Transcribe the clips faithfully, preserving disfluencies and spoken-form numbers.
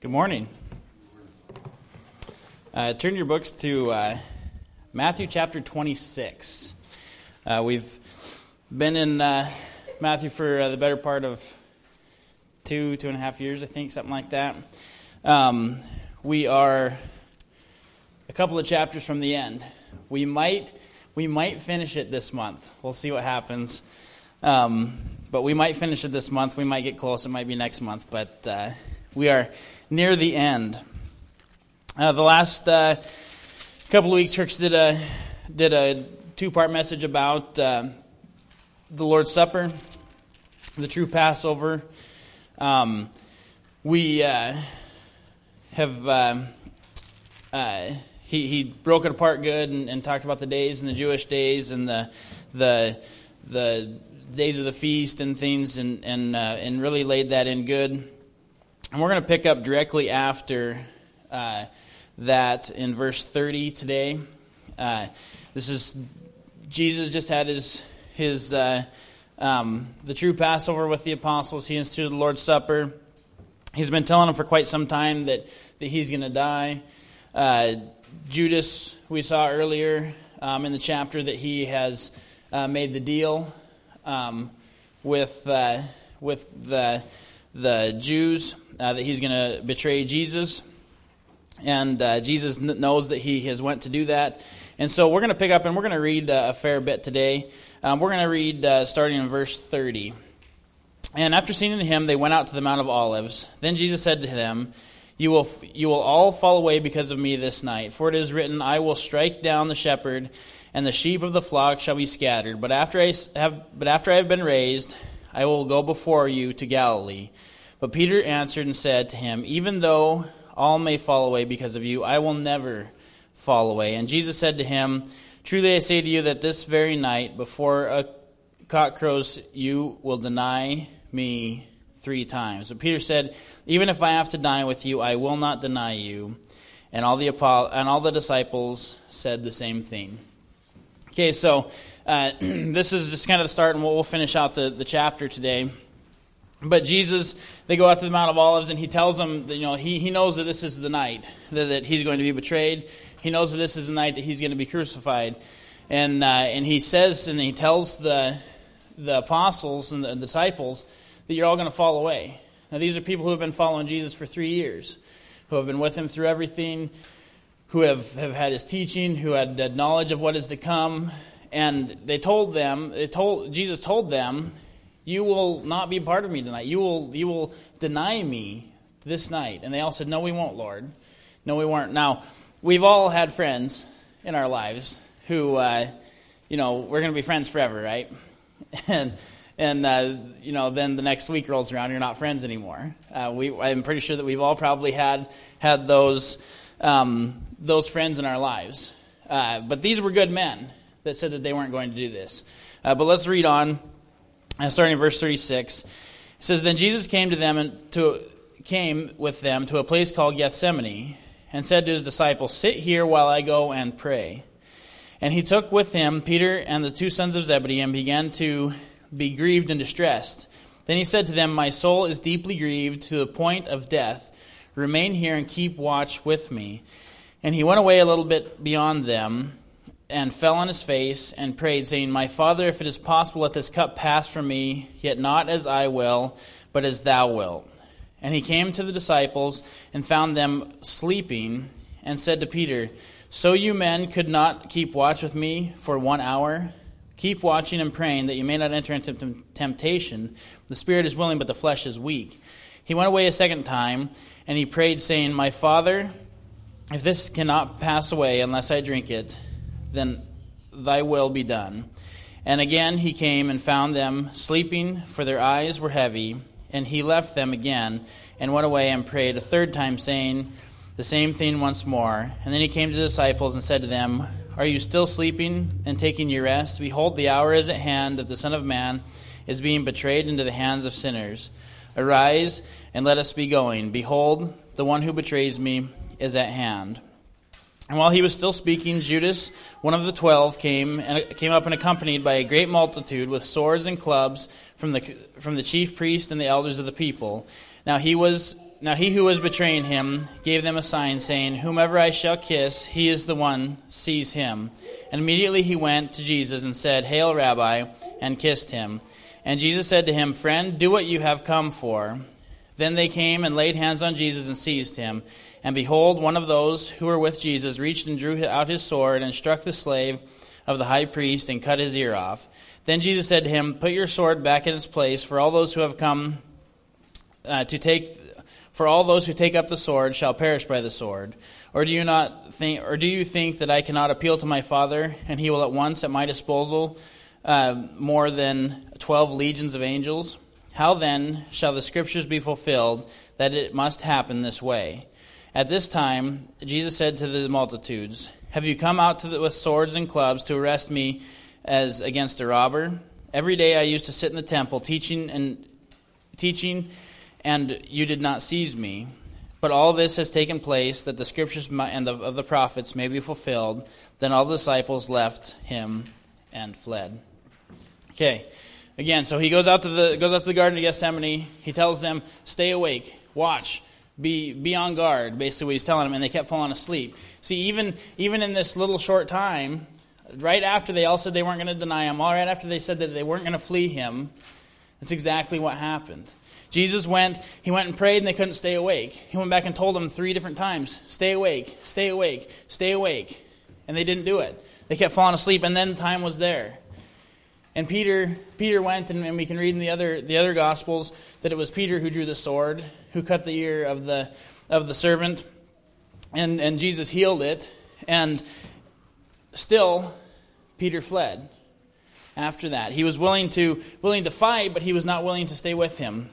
Good morning. Uh, turn your books to uh, Matthew chapter twenty-six. Uh, we've been in uh, Matthew for uh, the better part of two, two and a half years, I think, something like that. Um, we are a couple of chapters from the end. We might we might finish it this month. We'll see what happens. Um, but we might finish it this month. We might get close. It might be next month. But uh, we are near the end. Uh, the last uh, couple of weeks, church did a did a two-part message about uh, the Lord's Supper, the true Passover. Um, we uh, have uh, uh, he he broke it apart good and, and talked about the days and the Jewish days and the the the days of the feast and things and and uh, and really laid that in good. And we're going to pick up directly after uh, that in verse thirty today. Uh, this is Jesus just had his his uh, um, the true Passover with the apostles. He instituted the Lord's Supper. He's been telling them for quite some time that that he's going to die. Uh, Judas, we saw earlier um, in the chapter that he has uh, made the deal um, with uh, with the the Jews. Uh, that he's going to betray Jesus, and uh, Jesus n- knows that he has went to do that. And so we're going to pick up and we're going to read uh, a fair bit today. Um, we're going to read uh, starting in verse thirty. And after seeing him, they went out to the Mount of Olives. Then Jesus said to them, "You will f- you will all fall away because of me this night. For it is written, I will strike down the shepherd, and the sheep of the flock shall be scattered. But after I have but after I have been raised, I will go before you to Galilee." But Peter answered and said to him, "Even though all may fall away because of you, I will never fall away." And Jesus said to him, "Truly I say to you that this very night, before a cock crows, you will deny me three times." But Peter said, "Even if I have to die with you, I will not deny you." And all the and all the disciples said the same thing. Okay, so uh, this is just kind of the start, and we'll, we'll finish out the, the chapter today. But Jesus, they go out to the Mount of Olives, and he tells them that, you know, he, he knows that this is the night that, that he's going to be betrayed. He knows that this is the night that he's going to be crucified. And uh, and he says, and he tells the the apostles and the disciples that you're all going to fall away. Now, these are people who have been following Jesus for three years, who have been with him through everything, who have, have had his teaching, who had, had knowledge of what is to come. And they told them, they told Jesus told them, "You will not be part of me tonight. You will you will deny me this night." And they all said, "No, we won't, Lord. No, we won't." Now, we've all had friends in our lives who, uh, you know, we're going to be friends forever, right? And, and uh, you know, then the next week rolls around, you're not friends anymore. Uh, we, I'm pretty sure that we've all probably had had those um, those friends in our lives. Uh, but these were good men that said that they weren't going to do this. Uh, but let's read on. And starting in verse thirty-six, it says, "Then Jesus came to them and to came with them to a place called Gethsemane, and said to his disciples, 'Sit here while I go and pray.' And he took with him Peter and the two sons of Zebedee, and began to be grieved and distressed. Then he said to them, 'My soul is deeply grieved to the point of death. Remain here and keep watch with me.' And he went away a little bit beyond them, and fell on his face, and prayed, saying, 'My Father, if it is possible, let this cup pass from me, yet not as I will, but as thou wilt.' And he came to the disciples, and found them sleeping, and said to Peter, 'So you men could not keep watch with me for one hour? Keep watching and praying, that you may not enter into temptation. The spirit is willing, but the flesh is weak.' He went away a second time, and he prayed, saying, 'My Father, if this cannot pass away unless I drink it, then thy will be done.' And again he came and found them sleeping, for their eyes were heavy. And he left them again, and went away and prayed a third time, saying the same thing once more. And then he came to the disciples and said to them, 'Are you still sleeping and taking your rest? Behold, the hour is at hand that the Son of Man is being betrayed into the hands of sinners. Arise, and let us be going. Behold, the one who betrays me is at hand.' And while he was still speaking, Judas, one of the twelve, came and came up and accompanied by a great multitude with swords and clubs from the from the chief priest and the elders of the people. Now he was Now he who was betraying him gave them a sign, saying, "Whomever I shall kiss, he is the one, seize him." And immediately he went to Jesus and said, "Hail, Rabbi," and kissed him. And Jesus said to him, "Friend, do what you have come for." Then they came and laid hands on Jesus and seized him. And behold, one of those who were with Jesus reached and drew out his sword and struck the slave of the high priest and cut his ear off. Then Jesus said to him, "Put your sword back in its place, for all those who have come uh, to take... For all those who take up the sword shall perish by the sword. Or do you not think, or do you think that I cannot appeal to my Father, and he will at once at my disposal uh, more than twelve legions of angels? How then shall the Scriptures be fulfilled that it must happen this way?" At this time, Jesus said to the multitudes, "Have you come out to the, with swords and clubs to arrest me as against a robber? Every day I used to sit in the temple teaching and teaching." And you did not seize me. But all this has taken place, that the Scriptures and the, of the prophets may be fulfilled. Then all the disciples left him and fled. Okay, again, so he goes out to the goes out to the Garden of Gethsemane. He tells them, "Stay awake, watch, be be on guard." Basically, what he's telling them, and they kept falling asleep. See, even even in this little short time, right after they all said they weren't going to deny him, all right after they said that they weren't going to flee him, that's exactly what happened. Jesus went, he went and prayed and they couldn't stay awake. He went back and told them three different times, "Stay awake, stay awake, stay awake." And they didn't do it. They kept falling asleep, and then time was there. And Peter Peter went, and, and we can read in the other the other Gospels that it was Peter who drew the sword, who cut the ear of the of the servant, and, and Jesus healed it. And still, Peter fled after that. He was willing to willing to fight, but he was not willing to stay with him.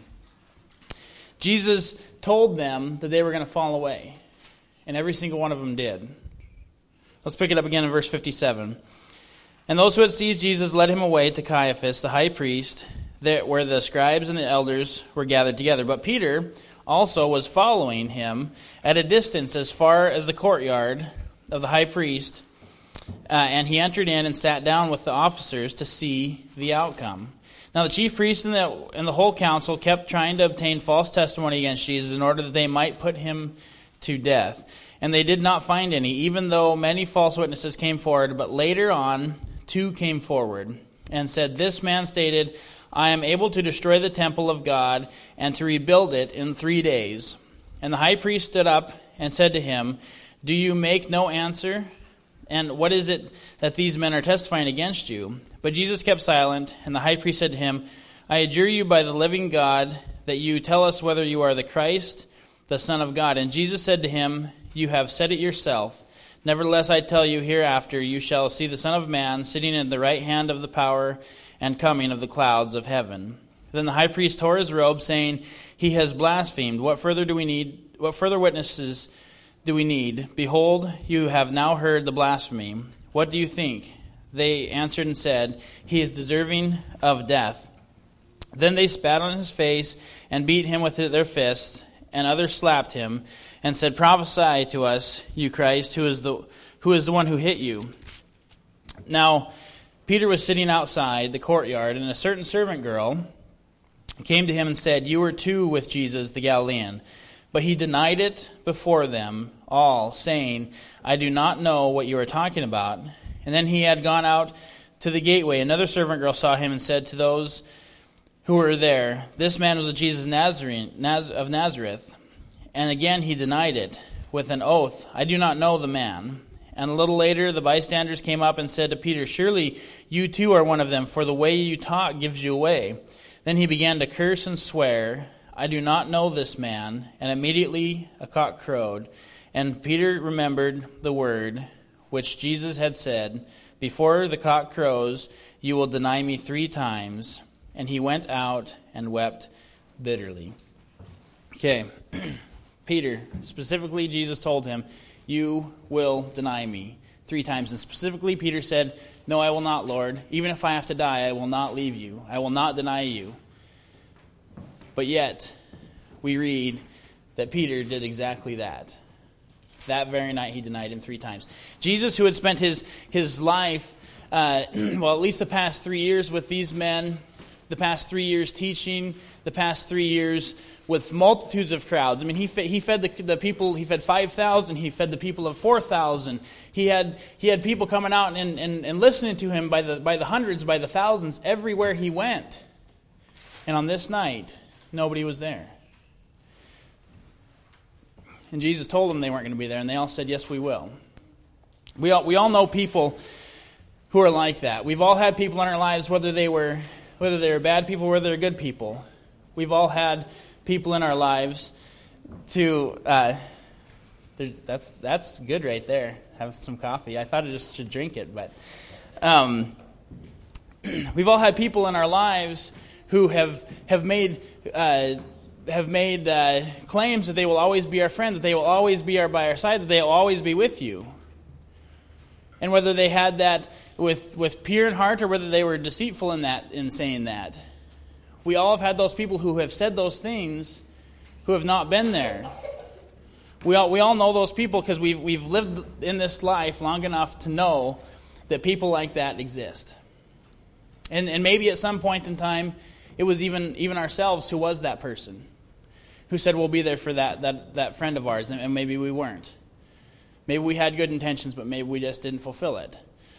Jesus told them that they were going to fall away, and every single one of them did. Let's pick it up again in verse fifty-seven. "And those who had seized Jesus led him away to Caiaphas, the high priest, where the scribes and the elders were gathered together. But Peter also was following him at a distance as far as the courtyard of the high priest, uh, and he entered in and sat down with the officers to see the outcome. Now the chief priests and the, and the whole council kept trying to obtain false testimony against Jesus in order that they might put him to death. And they did not find any, even though many false witnesses came forward. But later on, two came forward and said, 'This man stated, I am able to destroy the temple of God and to rebuild it in three days.' And the high priest stood up and said to him, 'Do you make no answer? And what is it that these men are testifying against you?' But Jesus kept silent, and the high priest said to him, 'I adjure you by the living God that you tell us whether you are the Christ, the Son of God.' And Jesus said to him, 'You have said it yourself. Nevertheless, I tell you, hereafter you shall see the Son of Man sitting at the right hand of the power and coming of the clouds of heaven.' Then the high priest tore his robe, saying, 'He has blasphemed. What further do we need? What further witnesses do we need? Behold, you have now heard the blasphemy. What do you think?' They answered and said, 'He is deserving of death.' Then they spat on his face and beat him with their fists, and others slapped him and said, 'Prophesy to us, you Christ, who is the who is the one who hit you?' Now Peter was sitting outside the courtyard, and a certain servant girl came to him and said, 'You were too with Jesus the Galilean.' But he denied it before them all, saying, 'I do not know what you are talking about.' And then he had gone out to the gateway. Another servant girl saw him and said to those who were there, 'This man was a Jesus Nazarene, Naz- of Nazareth.' And again he denied it with an oath, 'I do not know the man.' And a little later the bystanders came up and said to Peter, 'Surely you too are one of them, for the way you talk gives you away.' Then he began to curse and swear, 'I do not know this man.' And immediately a cock crowed. And Peter remembered the word which Jesus had said, 'Before the cock crows, you will deny me three times.' And he went out and wept bitterly." Okay, Peter, specifically Jesus told him, "You will deny me three times." And specifically Peter said, "No, I will not, Lord. Even if I have to die, I will not leave you. I will not deny you." But yet, we read that Peter did exactly that. That very night he denied him three times. Jesus, who had spent his, his life, uh, well, at least the past three years with these men, the past three years teaching, the past three years with multitudes of crowds. I mean, he fed, he fed the, the people, he fed five thousand, he fed the people of four thousand. He had he had people coming out and, and, and listening to him by the by the hundreds, by the thousands, everywhere he went. And on this night, nobody was there. And Jesus told them they weren't going to be there, and they all said, yes, we will. We all, we all know people who are like that. We've all had people in our lives, whether they were whether they were bad people or whether they're good people. We've all had people in our lives to, uh, that's that's good right there. Have some coffee. I thought I just should drink it, but um, we've all had people in our lives who have have made uh, have made uh, claims that they will always be our friend, that they will always be our by our side, that they will always be with you. And whether they had that with with pure in heart or whether they were deceitful in that in saying that, we all have had those people who have said those things who have not been there. We all we all know those people because we've we've lived in this life long enough to know that people like that exist. And and maybe at some point in time, it was even even ourselves who was that person, who said we'll be there for that that, that friend of ours, and, and maybe we weren't. Maybe we had good intentions, but maybe we just didn't fulfill it.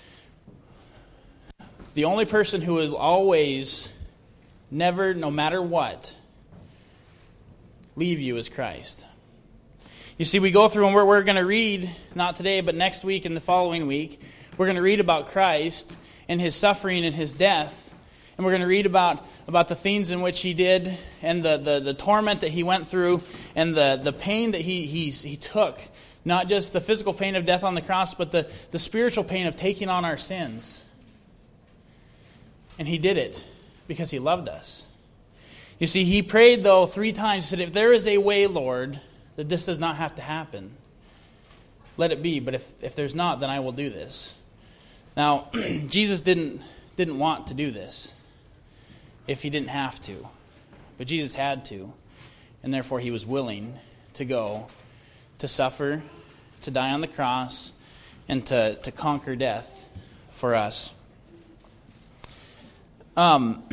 The only person who will always, never, no matter what, leave you is Christ. You see, we go through and we're, we're going to read, not today, but next week and the following week, we're going to read about Christ and his suffering and his death. And we're going to read about, about the things in which he did and the, the, the torment that he went through and the, the pain that he, he, he took. Not just the physical pain of death on the cross, but the, the spiritual pain of taking on our sins. And he did it because he loved us. You see, he prayed, though, three times. He said, if there is a way, Lord, that this does not have to happen, let it be. But if, if there's not, then I will do this. Now, Jesus didn't didn't want to do this if he didn't have to. But Jesus had to. And therefore he was willing to go to suffer, to die on the cross, and to, to conquer death for us. Um,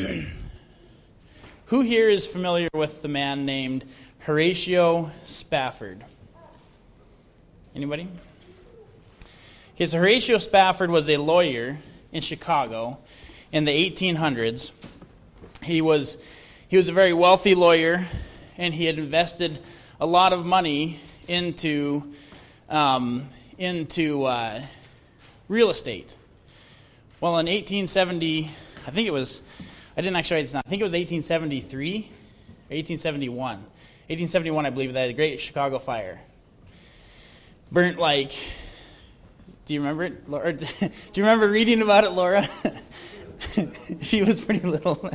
who here is familiar with the man named Horatio Spafford? Anybody? Okay, so Horatio Spafford was a lawyer in Chicago in the eighteen hundreds. He was he was a very wealthy lawyer, and he had invested a lot of money into um, into uh, real estate. Well, in eighteen seventy, I think it was, I didn't actually write this down. I think it was eighteen seventy-three or eighteen seventy-one. eighteen seventy-one, I believe, that Great Chicago Fire. Burnt like, do you remember it, Laura? Do you remember reading about it, Laura? She was pretty little.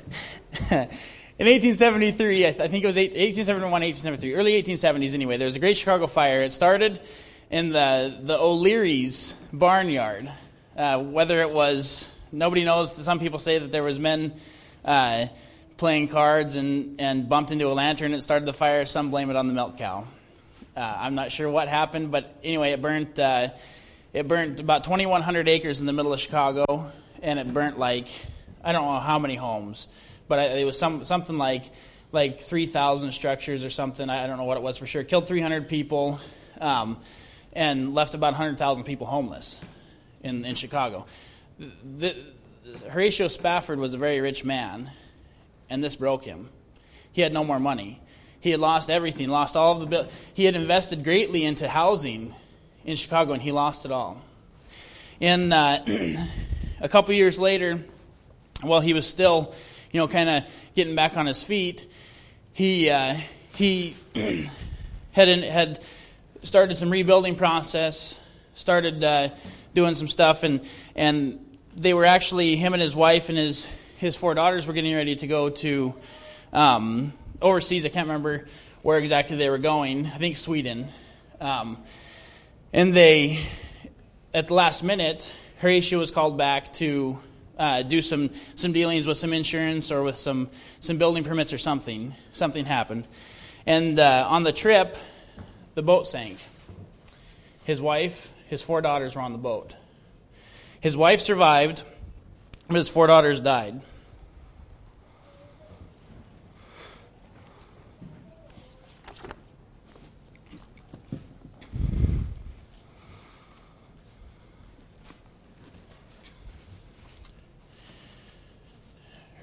In eighteen seventy-three, I think it was eighteen seventy-one, eighteen seventy-three, early eighteen seventies anyway, there was a Great Chicago Fire. It started in the, the O'Leary's barnyard. Uh, whether it was, nobody knows. Some people say that there was men uh, playing cards and, and bumped into a lantern and it started the fire. Some blame it on the milk cow. Uh, I'm not sure what happened, but anyway, it burnt, uh, it burnt about twenty-one hundred acres in the middle of Chicago, and it burnt like, I don't know how many homes. But it was some something like like three thousand structures or something. I don't know what it was for sure. Killed three hundred people um, and left about one hundred thousand people homeless in, in Chicago. The, Horatio Spafford was a very rich man, and this broke him. He had no more money. He had lost everything, lost all of the bill. He had invested greatly into housing in Chicago, and he lost it all. In uh, a couple years later, while he was still, you know, kind of getting back on his feet, he uh, he had in, had started some rebuilding process, started uh, doing some stuff, and and they were actually, him and his wife and his his four daughters were getting ready to go to um, overseas. I can't remember where exactly they were going. I think Sweden. Um, and they, at the last minute, Horatio was called back to Uh, do some, some dealings with some insurance or with some, some building permits or something. Something happened. And uh, on the trip, the boat sank. His wife, his four daughters were on the boat. His wife survived, but his four daughters died.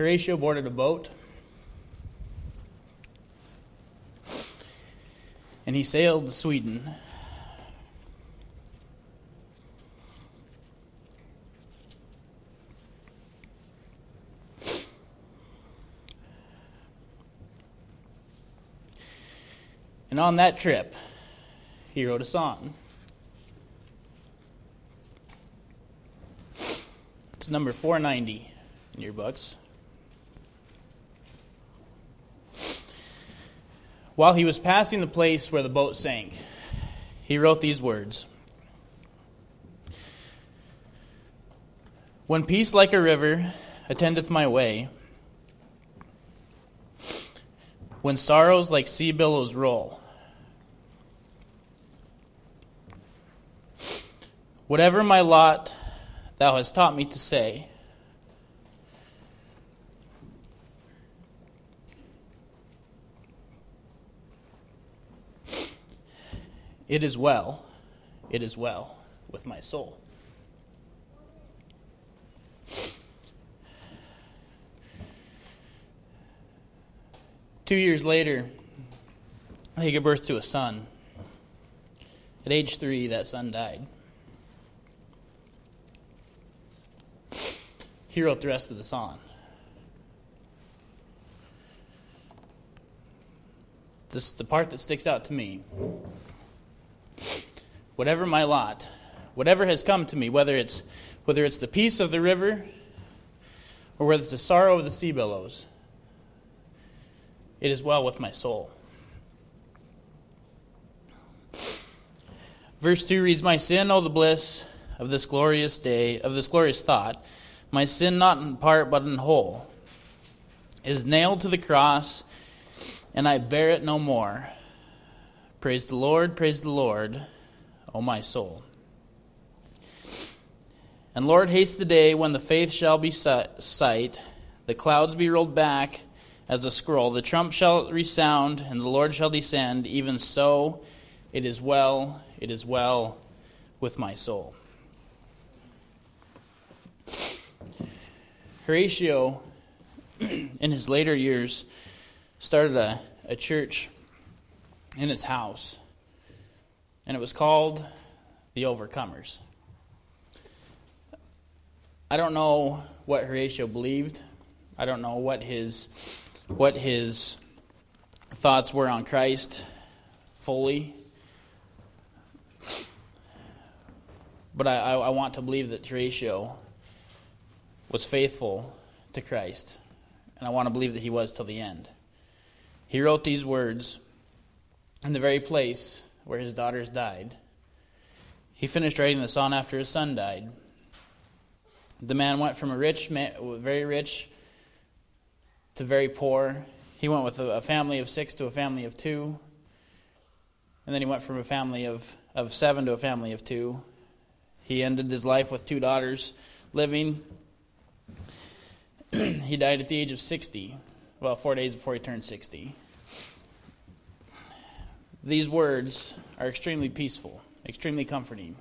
Horatio boarded a boat, and he sailed to Sweden. And on that trip, he wrote a song. It's number four ninety in your books. While he was passing the place where the boat sank, he wrote these words. When peace like a river attendeth my way, when sorrows like sea billows roll, whatever my lot thou hast taught me to say, it is well, it is well with my soul. Two years later, he gave birth to a son. At age three, that son died. He wrote the rest of the song. This the part that sticks out to me. Whatever my lot, whatever has come to me, whether it's whether it's the peace of the river or whether it's the sorrow of the sea billows, it is well with my soul. Verse two reads, My sin, oh the bliss of this glorious day, of this glorious thought, my sin not in part but in whole, is nailed to the cross, and I bear it no more. Praise the Lord, praise the Lord, O my soul. And Lord, haste the day when the faith shall be sight, the clouds be rolled back as a scroll, the trump shall resound, and the Lord shall descend. Even so, it is well, it is well with my soul. Horatio, in his later years, started a, a church in his house, and it was called the Overcomers. I don't know what Horatio believed. I don't know what his what his thoughts were on Christ fully. But I, I, I want to believe that Horatio was faithful to Christ. And I want to believe that he was till the end. He wrote these words in the very place where his daughters died. He finished writing the song after his son died. The man went from a rich, man, very rich, to very poor. He went with a family of six to a family of two. And then he went from a family of, of seven to a family of two. He ended his life with two daughters living. He died at the age of sixty. Well, four days before he turned sixty. These words are extremely peaceful, extremely comforting.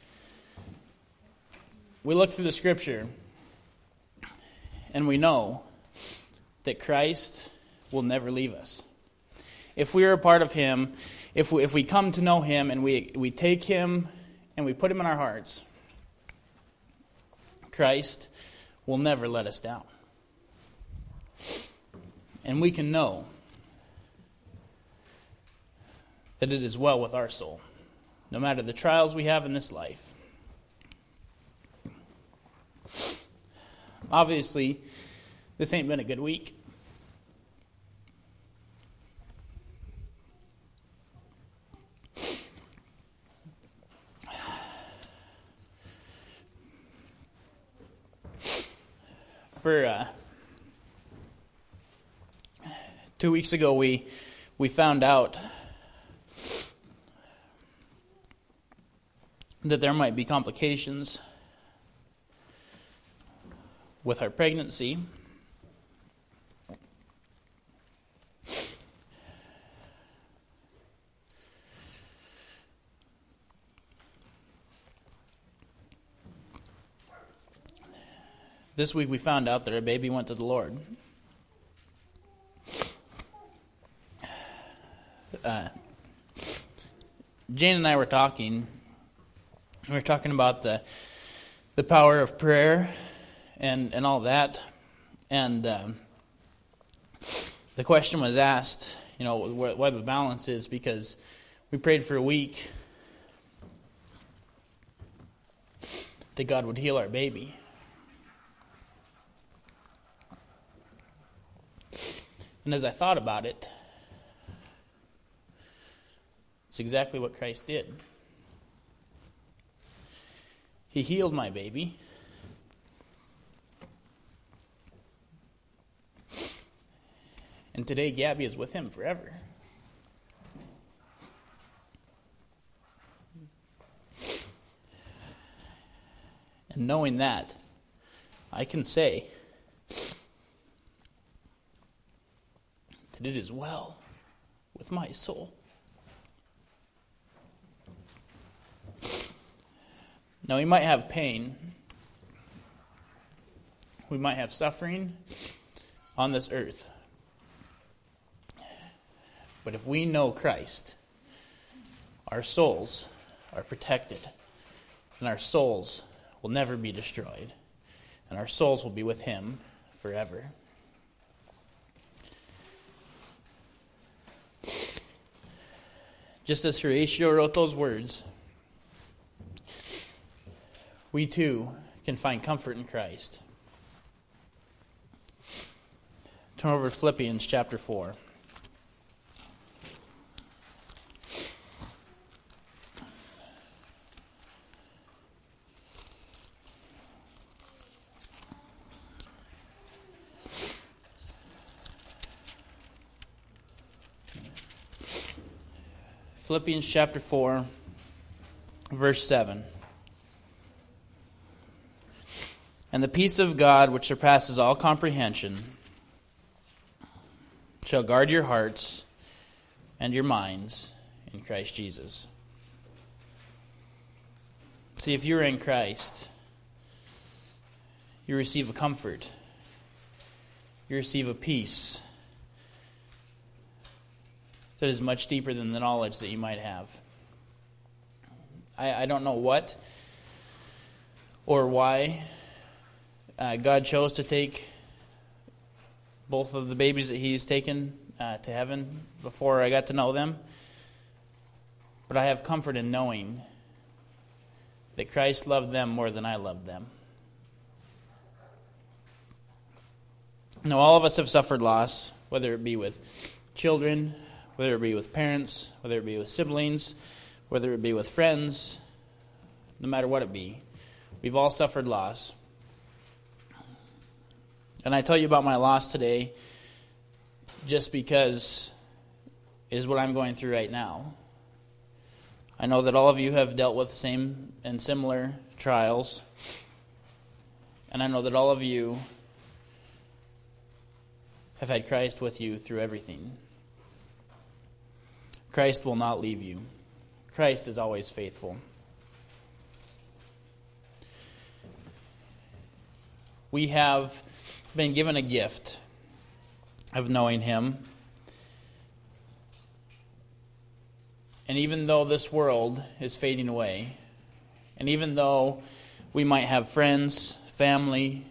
We look through the Scripture, and we know that Christ will never leave us. If we are a part of Him, if we, if we come to know Him and we, we take Him and we put Him in our hearts, Christ will never let us down. And we can know that it is well with our soul, no matter the trials we have in this life. Obviously, this ain't been a good week. For uh, two weeks ago, we we found out that there might be complications with our pregnancy. this week we found out that our baby went to the Lord. Uh, Jane and I were talking. We were talking about the the power of prayer and and all that, and um, the question was asked, you know, wh- what the balance is, because we prayed for a week that God would heal our baby. And as I thought about it, it's exactly what Christ did. He healed my baby. And today Gabby is with him forever. And knowing that, I can say that it is well with my soul. Now, we might have pain. We might have suffering on this earth. But if we know Christ, our souls are protected, and our souls will never be destroyed, and our souls will be with Him forever. Just as Horatio wrote those words, we too can find comfort in Christ. Turn over to Philippians chapter four. Philippians chapter four, verse seven. And the peace of God, which surpasses all comprehension, shall guard your hearts and your minds in Christ Jesus. See, if you're in Christ, you receive a comfort. You receive a peace that is much deeper than the knowledge that you might have. I, I don't know what or why uh, God chose to take both of the babies that He's taken uh, to heaven before I got to know them. But I have comfort in knowing that Christ loved them more than I loved them. Now, all of us have suffered loss, whether it be with children, whether it be with parents, whether it be with siblings, whether it be with friends, no matter what it be. We've all suffered loss. And I tell you about my loss today just because it is what I'm going through right now. I know that all of you have dealt with same and similar trials. And I know that all of you have had Christ with you through everything. Christ will not leave you. Christ is always faithful. We have been given a gift of knowing Him. And even though this world is fading away, and even though we might have friends, family,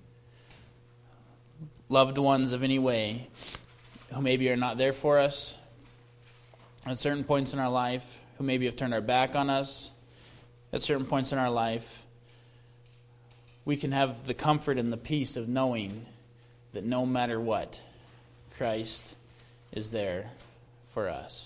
loved ones of any way who maybe are not there for us at certain points in our life, who maybe have turned our back on us at certain points in our life, we can have the comfort and the peace of knowing that no matter what, Christ is there for us.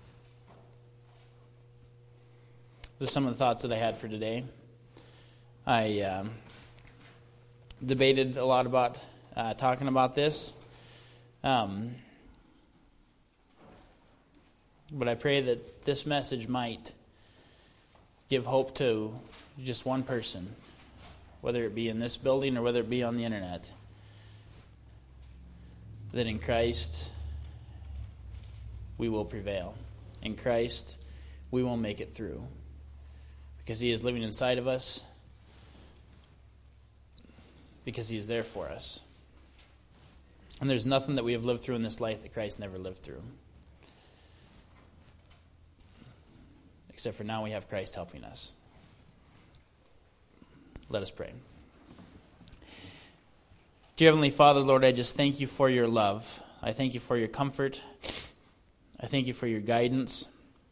Those are some of the thoughts that I had for today. I um, debated a lot about uh, talking about this. Um, but I pray that this message might give hope to just one person, whether it be in this building or whether it be on the internet, that in Christ we will prevail. In Christ we will make it through. Because He is living inside of us. because he is there for us. And there's nothing that we have lived through in this life that Christ never lived through. Except for now we have Christ helping us. Let us pray. Dear Heavenly Father, Lord, I just thank you for your love. I thank you for your comfort. I thank you for your guidance.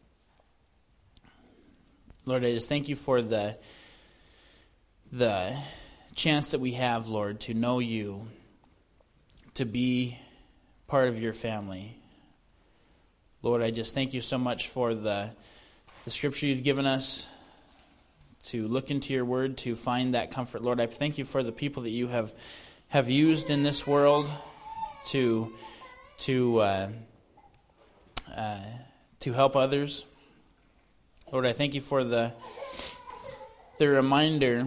Lord, I just thank you for the, the chance that we have, Lord, to know you, to be part of your family. Lord, I just thank you so much for the, the scripture you've given us, to look into your word, to find that comfort. Lord, I thank you for the people that you have have used in this world to to uh, uh, to help others. Lord, I thank you for the the reminder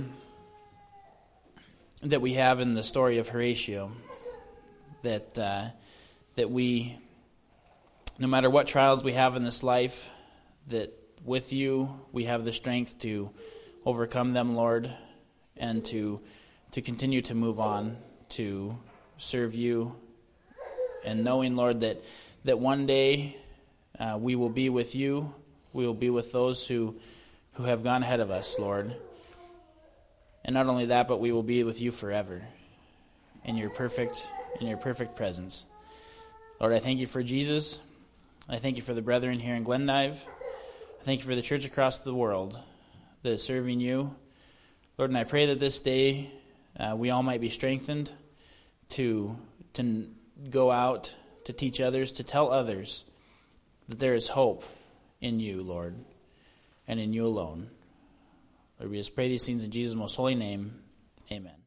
that we have in the story of Horatio, that uh, that we, no matter what trials we have in this life, that with you we have the strength to overcome them, Lord, and to to continue to move on, to serve you, and knowing, Lord, that, that one day uh, we will be with you, we will be with those who, who have gone ahead of us, Lord. And not only that, but we will be with you forever in your perfect, in your perfect presence. Lord, I thank you for Jesus. I thank you for the brethren here in Glendive. I thank you for the church across the world that is serving you. Lord, and I pray that this day uh, we all might be strengthened to, to go out, to teach others, to tell others that there is hope in you, Lord, and in you alone. Lord, we just pray these things in Jesus' most holy name. Amen.